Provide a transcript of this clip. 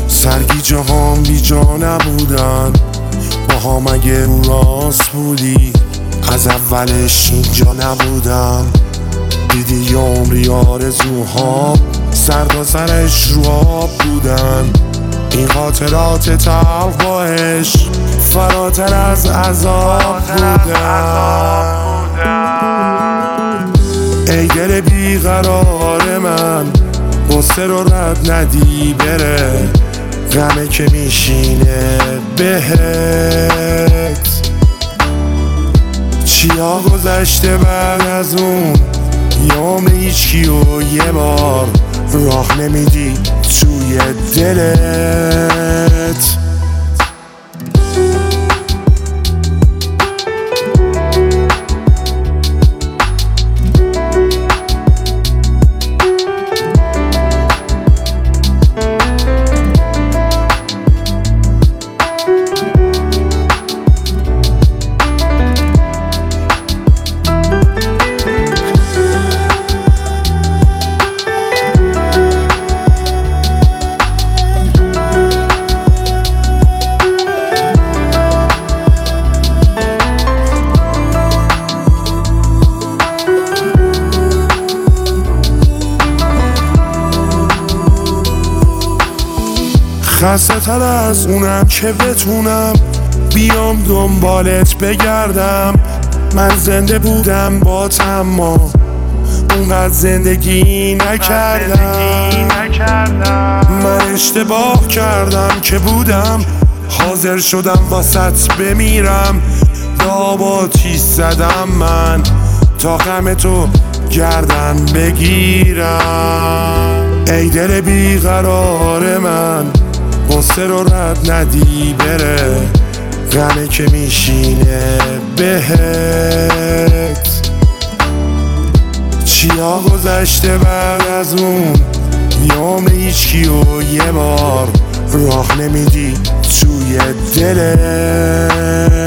سرگیجه هام بی جا نبودن، با هم اگه رو راست بودی از اولش اینجا نبودم. دیدی یه عمری آرزوها سر تا سرش رو آب بودن، این خاطرات تلخ با عشق فراتر از عذاب بودن. ای دل بیقرار من، غصه رو رد ندی بره، غمه که میشینه بهت. چیا گذشته بعد از اون، یه عمر هیچکی و یه بار راه نمیدی توی دلت. خسته تر از اونم که بتونم بیام دنبالت بگردم. من زنده بودم با اما اونقدر زندگی نکردم. من اشتباه کردم که بودم حاضر شدم واسط بمیرم. دابا تیز زدم من تا غم تو گردن بگیرم. ای دل بیقرار من، غصه رو رد ندی بره، غمه که میشینه بهت. چیا گذشته بعد از اون، یه عمر هیچکی و یه بار راه نمیدی توی دلت.